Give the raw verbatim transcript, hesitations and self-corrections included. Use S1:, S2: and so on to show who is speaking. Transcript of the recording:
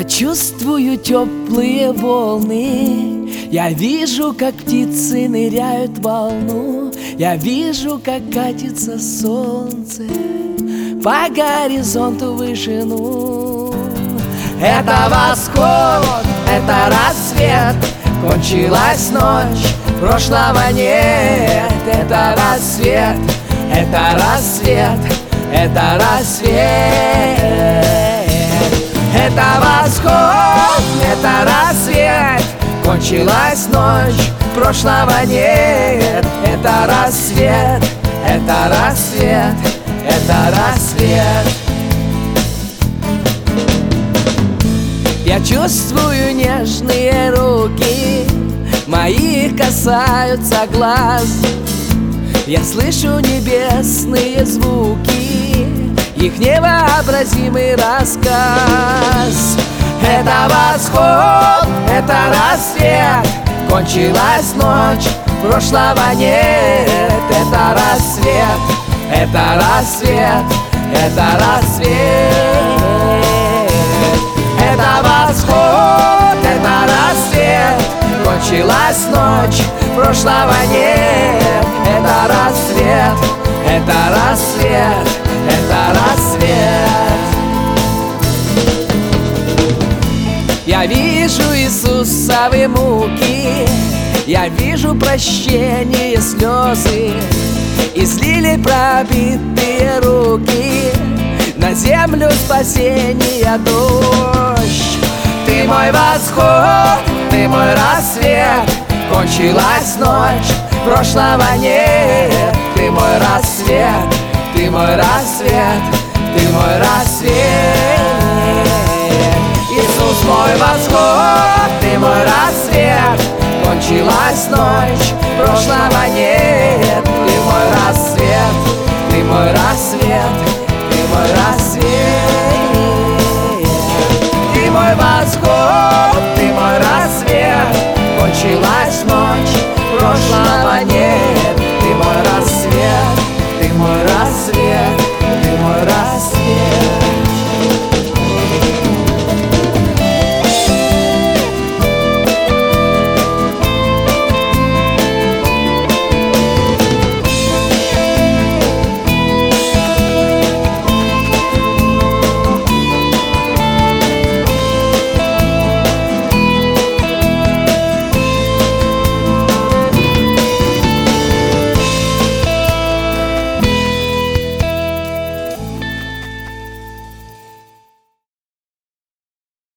S1: Я чувствую теплые волны, я вижу, как птицы ныряют в волну, я вижу, как катится солнце по горизонту в вышину. Это восход, это рассвет, кончилась ночь, прошлого нет. Это рассвет, это рассвет, это рассвет. Это восход, это рассвет, кончилась ночь, прошлого нет. Это рассвет, это рассвет, это рассвет. Я чувствую нежные руки, мои касаются глаз. Я слышу небесные звуки, их невообразимый рассказ. Это восход, это рассвет, кончилась ночь, прошлого нет. Это рассвет, это рассвет, это рассвет. Это восход, это рассвет, кончилась ночь, прошлого нет. Это рассвет, это рассвет, это рассвет. Я вижу Иисусовы муки, я вижу прощение, слезы, излили пробитые руки, на землю спасения дождь. Ты мой восход, ты мой рассвет, кончилась ночь, прошлого нет. Ты мой рассвет, ты мой рассвет, ты мой рассвет. Иисус мой восход, ты мой рассвет, кончилась ночь, прошлого нет. Ты мой рассвет, ты мой рассвет, ты мой рассвет. Ты мой восход,